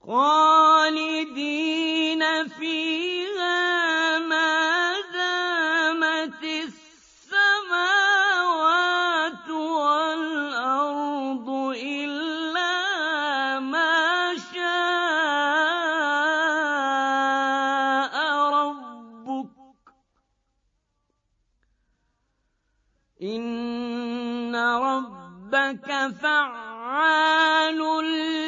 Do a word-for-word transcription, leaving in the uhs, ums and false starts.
خالدين فيها ما دامت السماوات والأرض إلا ما شاء ربك إن ربك فعال